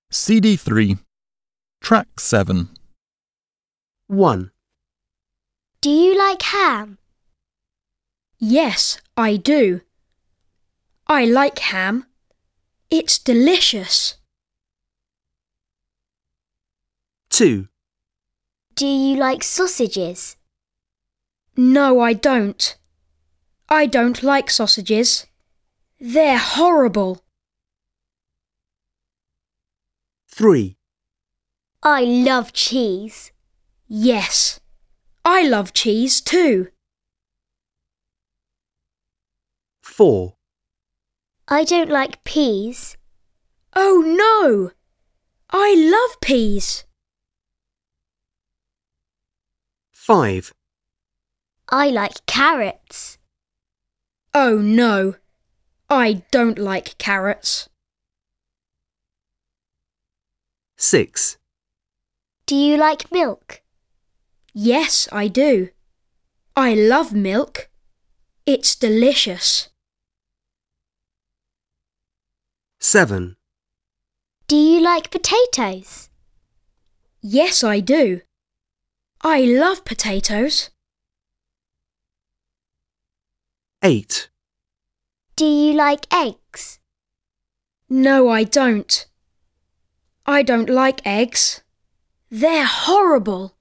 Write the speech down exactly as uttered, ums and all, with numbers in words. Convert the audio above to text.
C D three, Track seven. one. Do you like ham? Yes, I do. I like ham. It's delicious. two. Do you like sausages? No, I don't. I don't like sausages. They're horrible. three. I love cheese. Yes, I love cheese too. four. I don't like peas. Oh no! I love peas. five. I like carrots. Oh no! I don't like carrots. six. Do you like milk? Yes, I do. I love milk. It's delicious. seven. Do you like potatoes? Yes, I do. I love potatoes. eight. Do you like eggs? No, I don't. I don't like eggs. They're horrible.